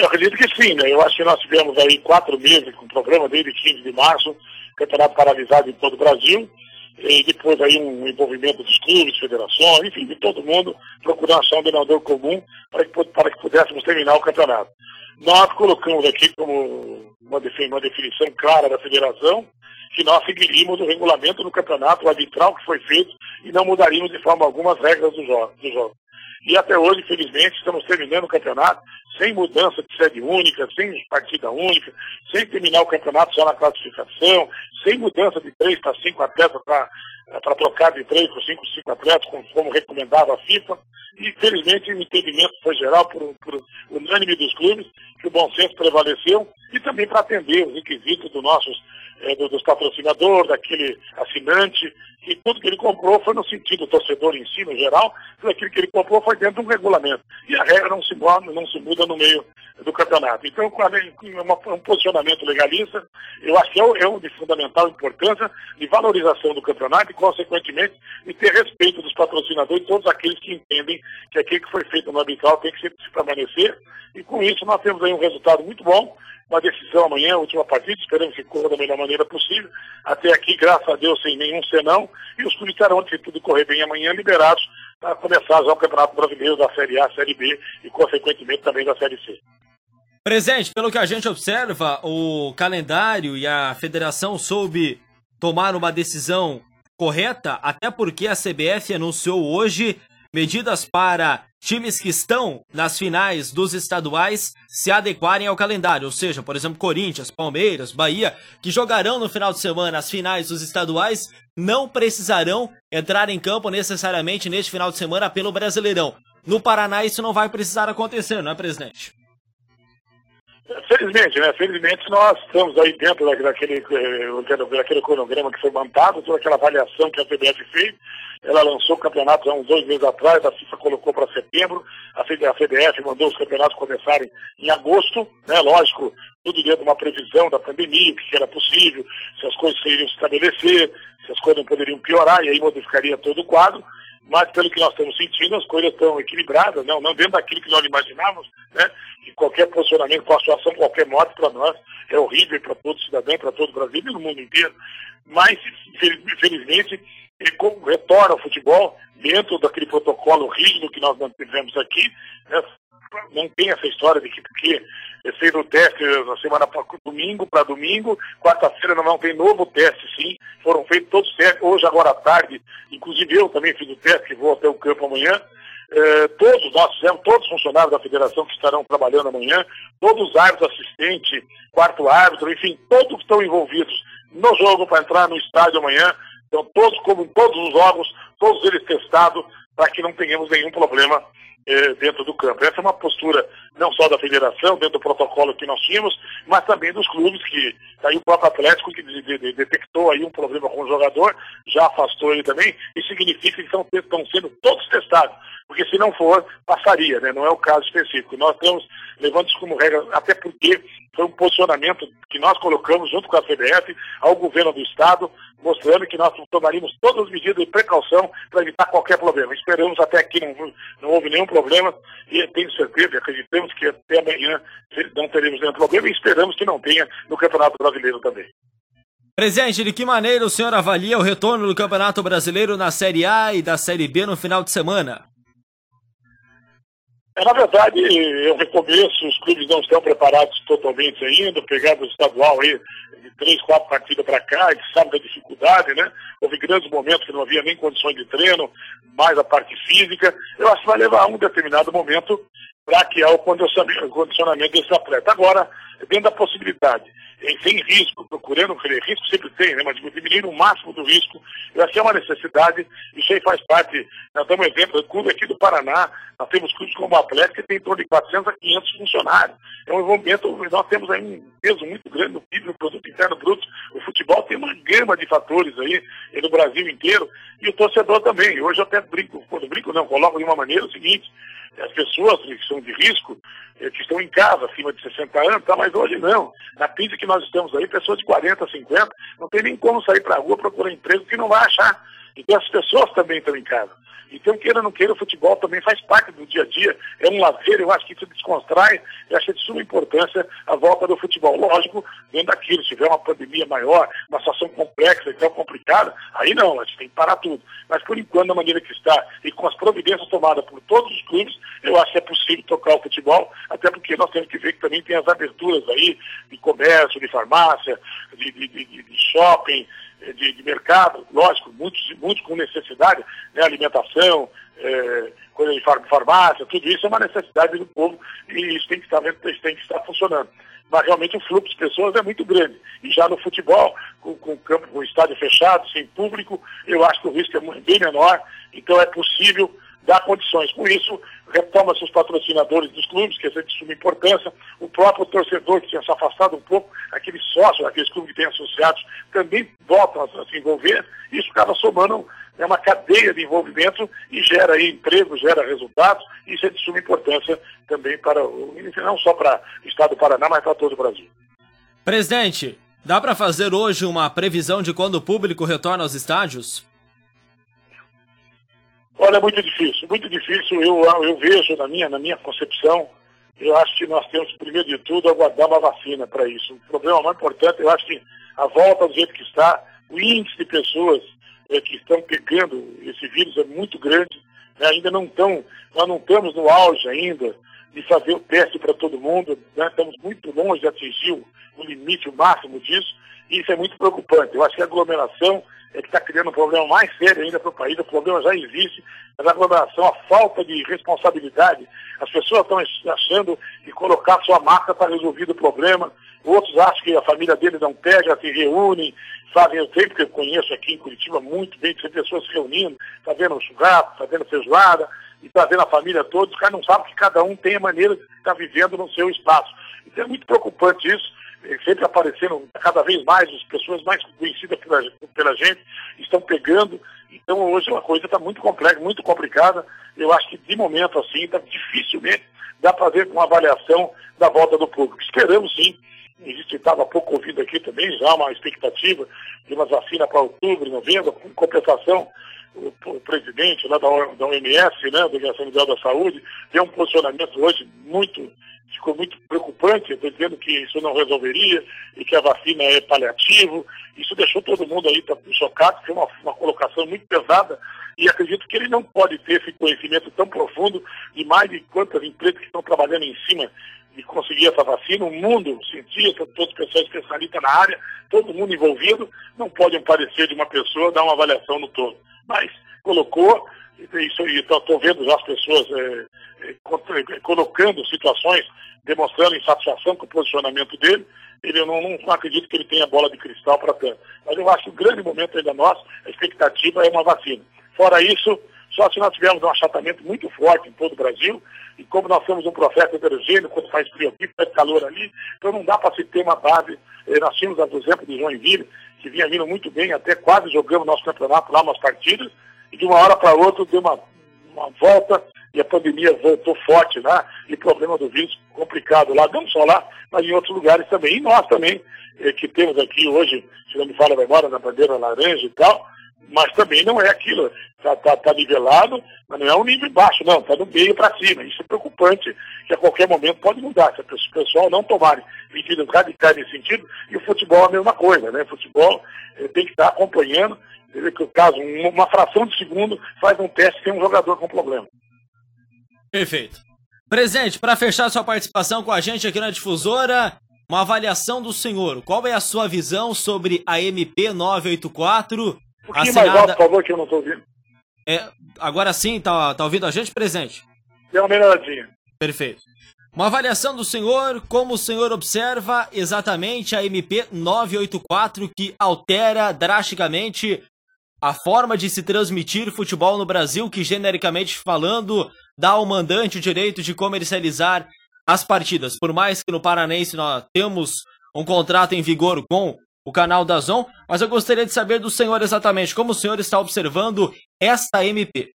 acredito que sim, né? Eu acho que nós tivemos aí 4 meses com o programa desde 15 de março, campeonato paralisado em todo o Brasil, e depois aí um envolvimento dos clubes, federações, enfim, de todo mundo, procurando achar um denominador comum para que pudéssemos terminar o campeonato. Nós colocamos aqui como uma definição clara da federação que nós seguiríamos o regulamento do campeonato, o arbitral que foi feito, e não mudaríamos de forma alguma as regras do jogo. E até hoje, infelizmente, estamos terminando o campeonato sem mudança de sede única, sem partida única, sem terminar o campeonato só na classificação, sem mudança de 3 para 5 atletas para trocar de 3 para 5 atletas, como recomendava a FIFA. E, infelizmente, o entendimento foi geral por unânime dos clubes, que o bom senso prevaleceu, e também para atender os requisitos dos patrocinadores, daquele assinante, e tudo que ele comprou foi no sentido do torcedor em si, no geral, tudo aquilo que ele comprou foi dentro de um regulamento. E a regra não se muda no meio do campeonato. Então, um posicionamento legalista, eu acho que é de fundamental importância de valorização do campeonato e, consequentemente, de ter respeito dos patrocinadores, todos aqueles que entendem que aquilo que foi feito no arbitral tem que se permanecer. E com isso nós temos aí um resultado muito bom. Uma decisão amanhã, a última partida, esperamos que corra da melhor maneira possível. Até aqui, graças a Deus, sem nenhum senão. E os clubes estarão, se tudo correr bem amanhã, liberados para começar já o Campeonato Brasileiro da Série A, Série B e, consequentemente, também da Série C. Presidente, pelo que a gente observa, o calendário e a federação soube tomar uma decisão correta, até porque a CBF anunciou hoje medidas para times que estão nas finais dos estaduais se adequarem ao calendário, ou seja, por exemplo, Corinthians, Palmeiras, Bahia, que jogarão no final de semana as finais dos estaduais, não precisarão entrar em campo necessariamente neste final de semana pelo Brasileirão. No Paraná isso não vai precisar acontecer, não é, presidente? Felizmente, né? Felizmente nós estamos aí dentro daquele cronograma que foi montado, toda aquela avaliação que a CBF fez. Ela lançou o campeonato há uns 2 meses atrás, a FIFA colocou para setembro, a CBF mandou os campeonatos começarem em agosto, né? Lógico, tudo dentro de uma previsão da pandemia, o que era possível, se as coisas iriam se estabelecer, se as coisas não poderiam piorar, e aí modificaria todo o quadro. Mas pelo que nós estamos sentindo, as coisas estão equilibradas, não dentro daquilo que nós imaginávamos, né? Que qualquer posicionamento, qualquer situação, qualquer modo para nós é horrível para todo cidadão, para todo o Brasil e no mundo inteiro. Mas, infelizmente, ele retorna ao futebol dentro daquele protocolo rígido que nós mantivemos aqui, né? Não tem essa história de que porque fez o teste na semana domingo para domingo, quarta-feira não tem novo teste, sim. Foram feitos todos os testes, hoje, agora à tarde, inclusive eu também fiz o teste, que vou até o campo amanhã. Nós fizemos, todos os funcionários da federação que estarão trabalhando amanhã, todos os árbitros assistentes, quarto árbitro, enfim, todos que estão envolvidos no jogo para entrar no estádio amanhã. Então, todos, como em todos os jogos, todos eles testados, para que não tenhamos nenhum problema dentro do campo. Essa é uma postura não só da federação, dentro do protocolo que nós tínhamos, mas também dos clubes, que aí o próprio Atlético, que detectou aí um problema com o jogador, já afastou ele também, e significa que estão sendo todos testados, porque se não for, passaria, né? Não é o caso específico. Nós estamos levando isso como regra, até porque foi um posicionamento que nós colocamos junto com a CBF ao governo do Estado, mostrando que nós tomaríamos todas as medidas de precaução para evitar qualquer problema. Esperamos até aqui, não houve nenhum problema, e tenho certeza, acreditamos que até amanhã não teremos nenhum problema, e esperamos que não tenha no Campeonato Brasileiro também. Presidente, de que maneira o senhor avalia o retorno do Campeonato Brasileiro na Série A e da Série B no final de semana? Na verdade, é um recomeço, os clubes não estão preparados totalmente ainda, pegado o estadual aí, de 3, 4 partidas para cá, a gente sabe da dificuldade, né? Houve grandes momentos que não havia nem condições de treino, mais a parte física. Eu acho que vai levar a um determinado momento para que há o condicionamento desse atleta. Agora, dentro da possibilidade, sem risco, procurando, risco sempre tem, né? Mas diminuir o máximo do risco, eu acho que é uma necessidade, isso aí faz parte. Nós damos um exemplo, o clube aqui do Paraná, nós temos clubes como o Atlético, que tem em torno de 400 a 500 funcionários. É um envolvimento, nós temos aí um peso muito grande no PIB, no Produto Interno Bruto. O futebol tem uma gama de fatores aí no Brasil inteiro, e o torcedor também. Hoje eu até coloco de uma maneira o seguinte: as pessoas que são de risco, que estão em casa, acima de 60 anos, tá, mas hoje não. Na crise que nós estamos aí, pessoas de 40, 50, não tem nem como sair para a rua procurar emprego que não vai achar. Então as pessoas também estão em casa. Então, queira ou não queira, o futebol também faz parte do dia a dia, é um lazer, eu acho que isso desconstrai, eu acho de suma importância a volta do futebol. Lógico, dentro daquilo, se tiver uma pandemia maior, uma situação complexa e tão complicada, aí não, a gente tem que parar tudo. Mas por enquanto, da maneira que está, e com as providências tomadas por todos os clubes, eu acho que é possível tocar o futebol, até porque nós temos que ver que também tem as aberturas aí de comércio, de farmácia, de shopping, de mercado, lógico, muitos com necessidade, né, alimentação, coisa de farmácia, tudo isso é uma necessidade do povo e isso tem que estar funcionando. Mas realmente o fluxo de pessoas é muito grande. E já no futebol, com o estádio fechado, sem público, eu acho que o risco é bem menor, então é possível dar condições. Com isso, retoma-se os patrocinadores dos clubes, que é de suma importância, o próprio torcedor que tinha se afastado um pouco, aqueles sócios, aqueles clubes que têm associados, também voltam a se envolver, isso acaba somando uma cadeia de envolvimento e gera aí emprego, gera resultados, isso é de suma importância também para não só para o estado do Paraná, mas para todo o Brasil. Presidente, dá para fazer hoje uma previsão de quando o público retorna aos estádios? Olha, é muito difícil, eu vejo na minha concepção, eu acho que nós temos, primeiro de tudo, aguardar uma vacina para isso. O problema mais importante, eu acho que a volta do jeito que está, o índice de pessoas que estão pegando esse vírus é muito grande, né? Nós não estamos no auge ainda de fazer o teste para todo mundo, né? Estamos muito longe de atingir o limite, o máximo disso, e isso é muito preocupante. Eu acho que a aglomeração é que está criando um problema mais sério ainda para o país. O problema já existe, mas a aglomeração, a falta de responsabilidade, as pessoas estão achando que colocar sua máscara está resolvido o problema, outros acham que a família deles não pega, se reúnem, fazem, eu sei porque eu conheço aqui em Curitiba muito bem, tem pessoas se reunindo, está vendo churrasco, está vendo feijoada, e está vendo a família toda, os caras não sabem que cada um tem a maneira de estar vivendo no seu espaço. Então é muito preocupante isso, sempre aparecendo cada vez mais, as pessoas mais conhecidas pela gente estão pegando, então hoje uma coisa está muito complexa, muito complicada, eu acho que de momento assim, dificilmente dá para ver uma avaliação da volta do público. Esperamos sim, estava pouco ouvido aqui também, já uma expectativa de uma vacina para outubro, novembro, com compensação, o presidente lá da OMS, né, da Organização Mundial da Saúde, tem um posicionamento hoje ficou muito preocupante, dizendo que isso não resolveria e que a vacina é paliativo. Isso deixou todo mundo aí chocado, foi uma colocação muito pesada e acredito que ele não pode ter esse conhecimento tão profundo de mais de quantas empresas que estão trabalhando em cima de conseguir essa vacina. O mundo, cientistas, todos os pessoas especialistas na área, todo mundo envolvido, não pode aparecer de uma pessoa dar uma avaliação no todo. Mas colocou, isso aí, estou vendo já as pessoas colocando situações, demonstrando insatisfação com o posicionamento dele. Eu não acredito que ele tenha bola de cristal para tanto. Mas eu acho que o grande momento ainda nosso, a expectativa é uma vacina. Fora isso, só se nós tivermos um achatamento muito forte em todo o Brasil, e como nós somos um processo heterogêneo, quando faz frio aqui, faz calor ali, então não dá para se ter uma base. Nós tínhamos, por exemplo, de Joinville, que vinha vindo muito bem, até quase jogamos nosso campeonato lá, umas partidas, e de uma hora para outra deu uma volta, e a pandemia voltou forte lá, e o problema do vírus complicado lá, não só lá, mas em outros lugares também. E nós também, que temos aqui hoje, se não me falha a memória, na bandeira laranja e tal, mas também não é aquilo, está nivelado, mas não é um nível baixo, não, está no meio para cima. Isso é preocupante, que a qualquer momento pode mudar, se o pessoal não tomarem medidas radicais nesse sentido, e o futebol é a mesma coisa, né? O futebol tem que estar acompanhando, que caso uma fração de segundo faz um teste e tem um jogador com problema. Perfeito. Presidente, para fechar sua participação com a gente aqui na Difusora, uma avaliação do senhor. Qual é a sua visão sobre a MP 984? Um pouquinho mais alto, por favor, que eu não estou ouvindo. Agora sim, tá ouvindo a gente, presidente? Deu uma melhoradinha. Perfeito. Uma avaliação do senhor, como o senhor observa exatamente a MP 984, que altera drasticamente a forma de se transmitir futebol no Brasil, que genericamente falando, dá ao mandante o direito de comercializar as partidas. Por mais que no Paranense nós temos um contrato em vigor com o canal DAZN, mas eu gostaria de saber do senhor exatamente como o senhor está observando esta MP.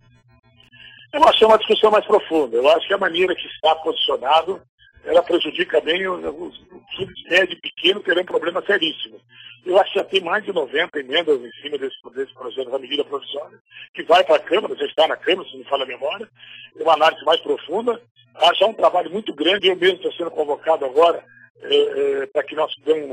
Eu acho que é uma discussão mais profunda. Eu acho que a maneira que está posicionado, ela prejudica bem os clubes médio e pequeno, terão problemas seríssimos. Eu acho que já tem mais de 90 emendas em cima desse projeto da medida provisória, que vai para a Câmara, já está na Câmara, se não me falha a memória, é uma análise mais profunda. Acho que é um trabalho muito grande, eu mesmo estou sendo convocado agora para que nós demos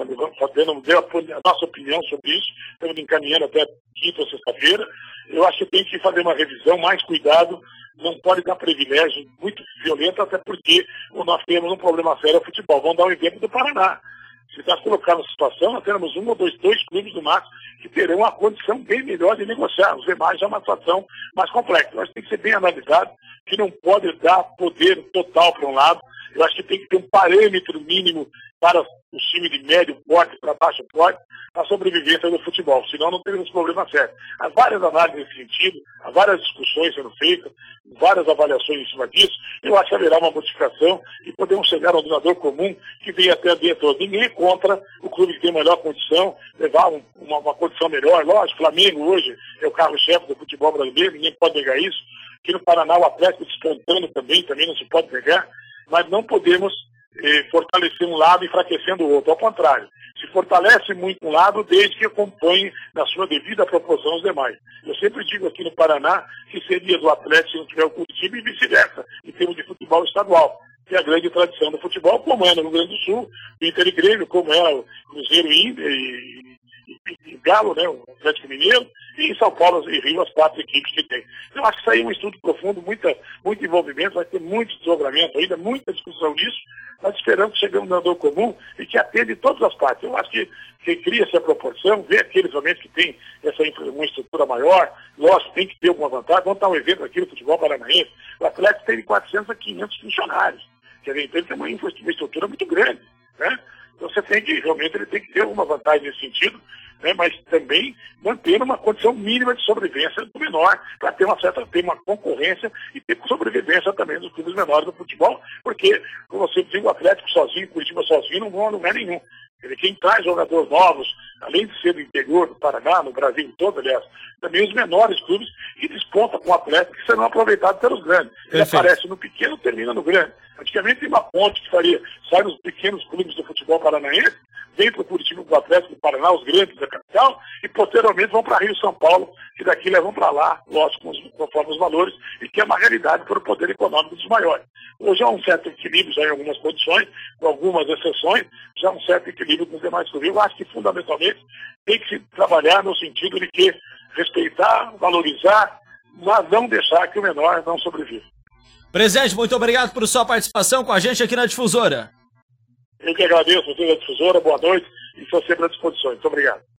a nossa opinião sobre isso, estamos encaminhando até quinta ou sexta-feira. Eu acho que tem que fazer uma revisão, mais cuidado, não pode dar privilégio muito violento, até porque nós temos um problema sério ao futebol. Vamos dar um exemplo do Paraná. Se nós colocarmos a situação, nós teremos um ou dois clubes do máximo que terão uma condição bem melhor de negociar. Os demais é uma situação mais complexa. Eu acho que tem que ser bem analisado, que não pode dar poder total para um lado. Eu acho que tem que ter um parâmetro mínimo para o time de médio porte para baixo porte, a sobrevivência do futebol, senão não teremos problema sério. Há várias análises nesse sentido, há várias discussões sendo feitas, várias avaliações em cima disso. Eu acho que haverá uma modificação e podemos chegar a um denominador comum que venha até a dia todo. Ninguém é contra o clube que tem melhor condição, levar uma condição melhor. Lógico, o Flamengo hoje é o carro-chefe do futebol brasileiro, ninguém pode negar isso. Aqui no Paraná o Atlético despontando também não se pode negar, mas não podemos fortalecer um lado enfraquecendo o outro. Ao contrário, se fortalece muito um lado desde que acompanhe na sua devida proporção os demais. Eu sempre digo aqui no Paraná que seria do Atlético se não tiver o Curitiba e vice-versa, em termos de futebol estadual, que é a grande tradição do futebol, como é no Rio Grande do Sul, Inter e Grêmio, como é o Cruzeiro e Galo, né, o Atlético Mineiro, e em São Paulo e Rio as 4 equipes que tem. Então, acho que isso aí é um estudo profundo, muito envolvimento, vai ter muito desdobramento ainda, muita discussão nisso. Nós esperamos que cheguemos no denominador comum e que atende todas as partes. Eu acho que quem cria essa proporção, vê aqueles realmente que tem uma estrutura maior, lógico, tem que ter alguma vantagem. Vamos dar um evento aqui no futebol paranaense. O Atlético tem de 400 a 500 funcionários. Quer dizer, então ele tem uma estrutura muito grande, né? Então você tem que, realmente, ele tem que ter alguma vantagem nesse sentido, né, mas também manter uma condição mínima de sobrevivência do menor, para ter uma concorrência e ter sobrevivência também dos clubes menores do futebol, porque, como você diz, o Atlético sozinho, o Curitiba sozinho, não vão a lugar nenhum. Quer dizer, quem traz jogadores novos, além de ser do interior do Paraná, no Brasil todo, aliás, também os menores clubes que despontam com o Atlético, que serão aproveitados pelos grandes. Ele aparece no pequeno, termina no grande. Antigamente tem uma ponte que sai dos pequenos clubes do futebol paranaense, vem para o Curitiba, para o Atlético do Paraná, os grandes da capital, e posteriormente vão para Rio e São Paulo, que daqui levam para lá, lógico, conforme os valores, e que é uma realidade para o poder econômico dos maiores. Hoje há um certo equilíbrio, já em algumas condições, com algumas exceções, já há um certo equilíbrio com os demais clubes. Eu acho que, fundamentalmente, tem que se trabalhar no sentido de que respeitar, valorizar, mas não deixar que o menor não sobreviva. Presidente, muito obrigado por sua participação com a gente aqui na Difusora. Eu que agradeço, você da Difusora, boa noite, e estou sempre à disposição. Muito obrigado.